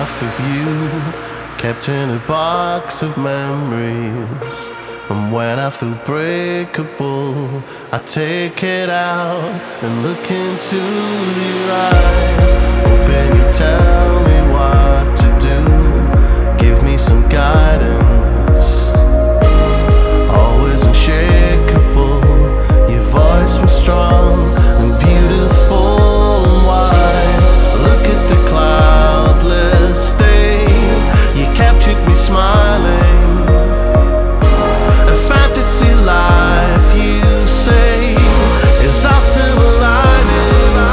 enough of you, kept in a box of memories. And when I feel breakable, I take it out and look into your eyes, hoping you tell me what to do, give me some guidance. Always unshakable, your voice was strong and beautiful and wise. Look at the cloudless day, you captured me smiling. A fantasy life, you say, is our silver lining.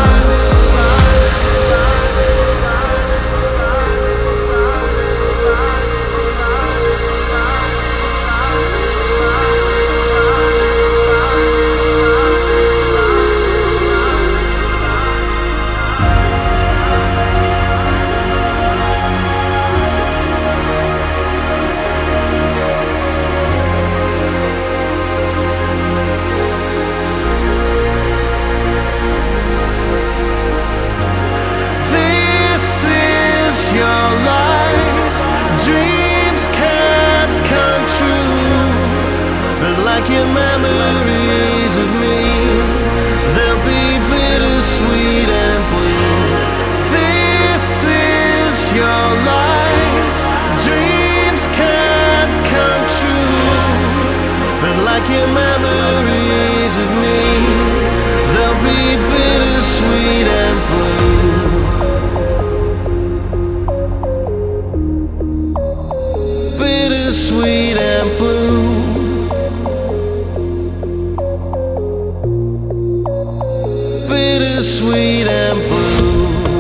Like your memories of me, they'll be bittersweet and blue. This is your life, dreams can't come true. But like your memories of me, they'll be bittersweet and blue. Bittersweet and blue. Bittersweet and blue.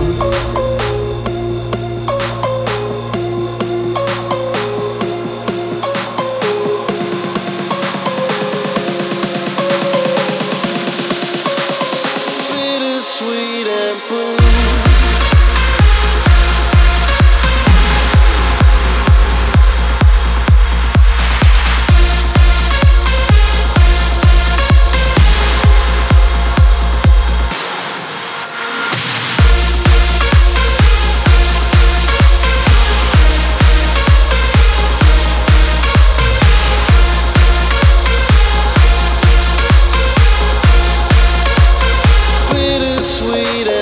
Bittersweet and blue. Sweet